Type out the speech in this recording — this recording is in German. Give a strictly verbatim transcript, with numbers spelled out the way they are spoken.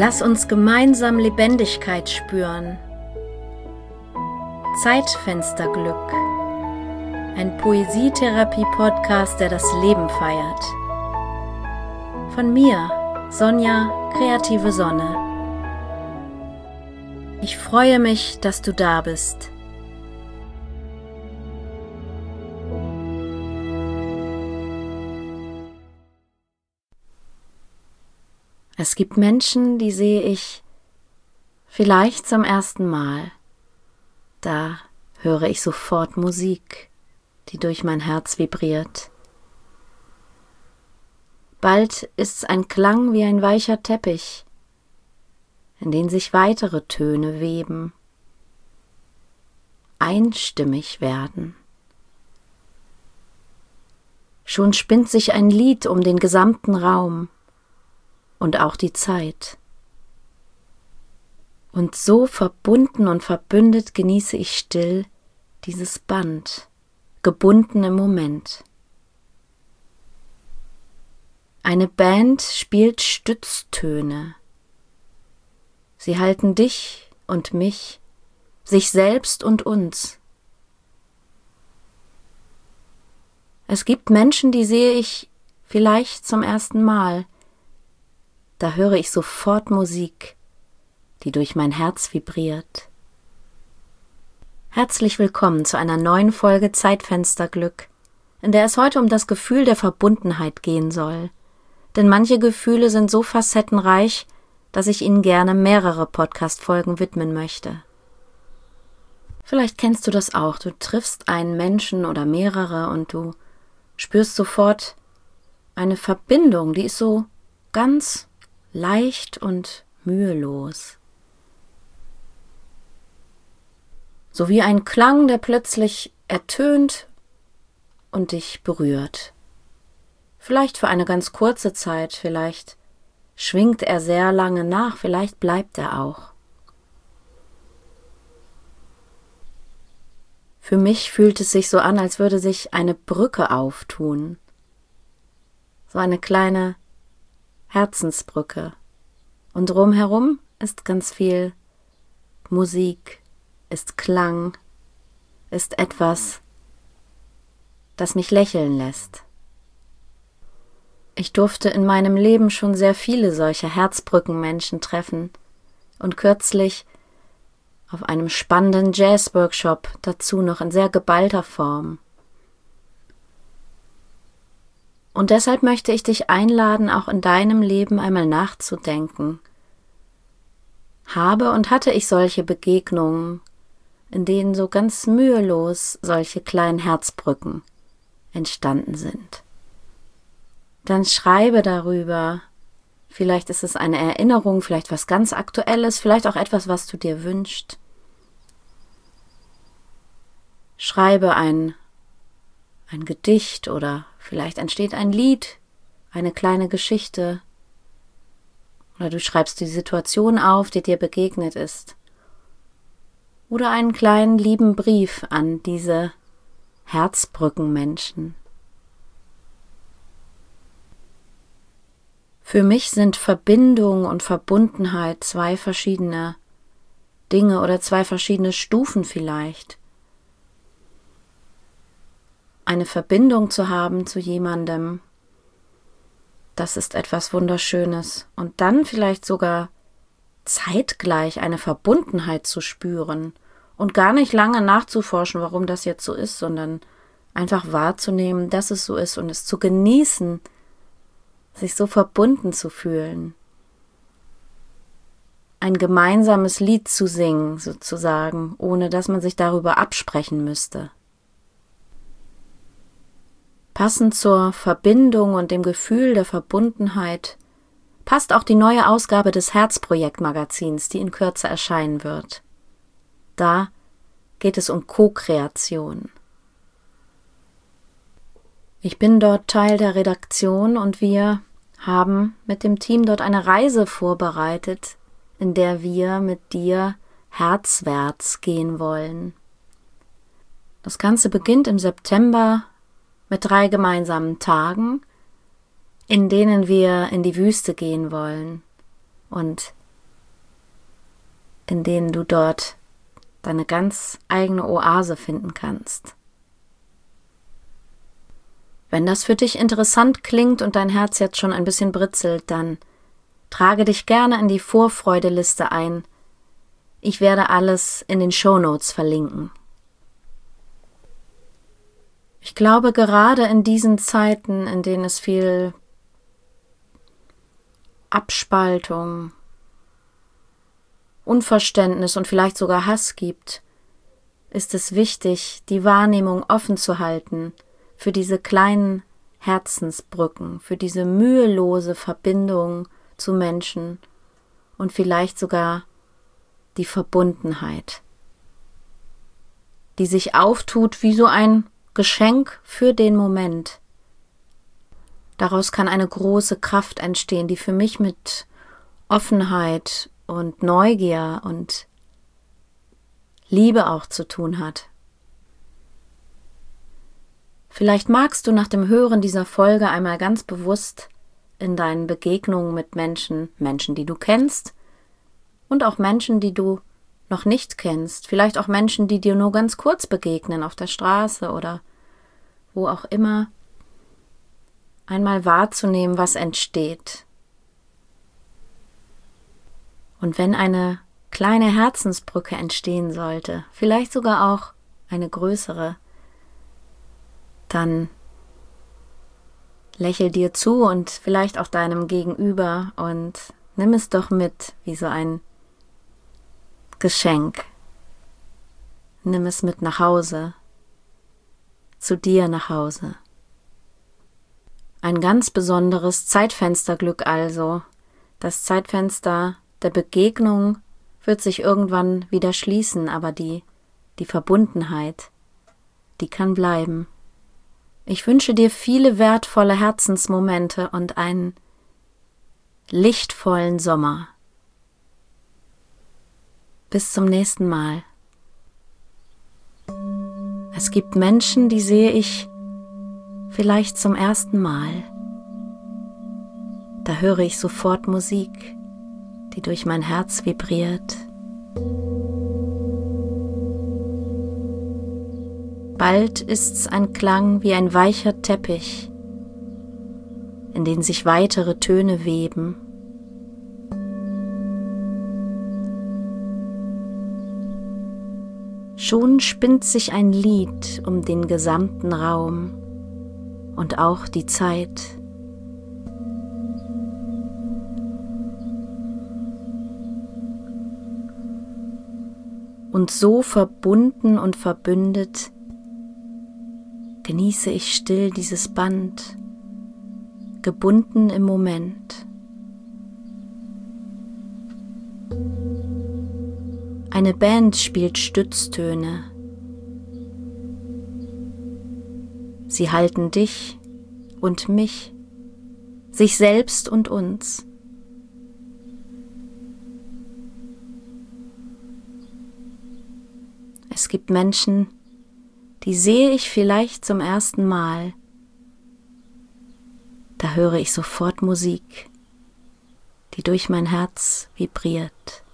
Lass uns gemeinsam Lebendigkeit spüren. Zeitfensterglück. Ein Poesietherapie-Podcast, der das Leben feiert. Von mir, Sonja, kreative Sonne. Ich freue mich, dass du da bist. Es gibt Menschen, die sehe ich vielleicht zum ersten Mal. Da höre ich sofort Musik, die durch mein Herz vibriert. Bald ist's ein Klang wie ein weicher Teppich, in den sich weitere Töne weben, einstimmig werden. Schon spinnt sich ein Lied um den gesamten Raum und auch die Zeit. Und so verbunden und verbündet genieße ich still dieses Band, gebunden im Moment. Eine Band spielt Stütztöne. Sie halten dich und mich, sich selbst und uns. Es gibt Menschen, die sehe ich vielleicht zum ersten Mal. Da höre ich sofort Musik, die durch mein Herz vibriert. Herzlich willkommen zu einer neuen Folge Zeitfensterglück, in der es heute um das Gefühl der Verbundenheit gehen soll. Denn manche Gefühle sind so facettenreich, dass ich ihnen gerne mehrere Podcast-Folgen widmen möchte. Vielleicht kennst du das auch. Du triffst einen Menschen oder mehrere und du spürst sofort eine Verbindung, die ist so ganz leicht und mühelos. So wie ein Klang, der plötzlich ertönt und dich berührt. Vielleicht für eine ganz kurze Zeit, vielleicht schwingt er sehr lange nach, vielleicht bleibt er auch. Für mich fühlt es sich so an, als würde sich eine Brücke auftun. So eine kleine Herzensbrücke. Und drumherum ist ganz viel Musik, ist Klang, ist etwas, das mich lächeln lässt. Ich durfte in meinem Leben schon sehr viele solcher Herzbrückenmenschen treffen und kürzlich auf einem spannenden Jazz-Workshop dazu noch in sehr geballter Form. Und deshalb möchte ich dich einladen, auch in deinem Leben einmal nachzudenken. Habe und hatte ich solche Begegnungen, in denen so ganz mühelos solche kleinen Herzbrücken entstanden sind? Dann schreibe darüber. Vielleicht ist es eine Erinnerung, vielleicht was ganz Aktuelles, vielleicht auch etwas, was du dir wünschst. Schreibe ein ein Gedicht oder vielleicht entsteht ein Lied, eine kleine Geschichte. Oder du schreibst die Situation auf, die dir begegnet ist. Oder einen kleinen lieben Brief an diese Herzbrückenmenschen. Für mich sind Verbindung und Verbundenheit zwei verschiedene Dinge oder zwei verschiedene Stufen vielleicht. Eine Verbindung zu haben zu jemandem, das ist etwas Wunderschönes. Und dann vielleicht sogar zeitgleich eine Verbundenheit zu spüren und gar nicht lange nachzuforschen, warum das jetzt so ist, sondern einfach wahrzunehmen, dass es so ist und es zu genießen, sich so verbunden zu fühlen. Ein gemeinsames Lied zu singen, sozusagen, ohne dass man sich darüber absprechen müsste. Passend zur Verbindung und dem Gefühl der Verbundenheit passt auch die neue Ausgabe des Herzprojekt-Magazins, die in Kürze erscheinen wird. Da geht es um Co-Kreation. Ich bin dort Teil der Redaktion und wir haben mit dem Team dort eine Reise vorbereitet, in der wir mit dir herzwärts gehen wollen. Das Ganze beginnt im September mit drei gemeinsamen Tagen, in denen wir in die Wüste gehen wollen und in denen du dort deine ganz eigene Oase finden kannst. Wenn das für dich interessant klingt und dein Herz jetzt schon ein bisschen britzelt, dann trage dich gerne in die Vorfreudeliste ein. Ich werde alles in den Shownotes verlinken. Ich glaube, gerade in diesen Zeiten, in denen es viel Abspaltung, Unverständnis und vielleicht sogar Hass gibt, ist es wichtig, die Wahrnehmung offen zu halten für diese kleinen Herzensbrücken, für diese mühelose Verbindung zu Menschen und vielleicht sogar die Verbundenheit, die sich auftut wie so ein Geschenk für den Moment. Daraus kann eine große Kraft entstehen, die für mich mit Offenheit und Neugier und Liebe auch zu tun hat. Vielleicht magst du nach dem Hören dieser Folge einmal ganz bewusst in deinen Begegnungen mit Menschen, Menschen, die du kennst und auch Menschen, die du noch nicht kennst, vielleicht auch Menschen, die dir nur ganz kurz begegnen auf der Straße oder wo auch immer, einmal wahrzunehmen, was entsteht. Und wenn eine kleine Herzensbrücke entstehen sollte, vielleicht sogar auch eine größere, dann lächel dir zu und vielleicht auch deinem Gegenüber und nimm es doch mit wie so ein Geschenk. Nimm es mit nach Hause, zu dir nach Hause. Ein ganz besonderes Zeitfensterglück also. Das Zeitfenster der Begegnung wird sich irgendwann wieder schließen, aber die, die Verbundenheit, die kann bleiben. Ich wünsche dir viele wertvolle Herzensmomente und einen lichtvollen Sommer. Bis zum nächsten Mal. Es gibt Menschen, die sehe ich vielleicht zum ersten Mal. Da höre ich sofort Musik, die durch mein Herz vibriert. Bald ist's ein Klang wie ein weicher Teppich, in den sich weitere Töne weben. Schon spinnt sich ein Lied um den gesamten Raum und auch die Zeit. Und so verbunden und verbündet genieße ich still dieses Band, gebunden im Moment. Eine Band spielt Stütztöne. Sie halten dich und mich, sich selbst und uns. Es gibt Menschen, die sehe ich vielleicht zum ersten Mal. Da höre ich sofort Musik, die durch mein Herz vibriert.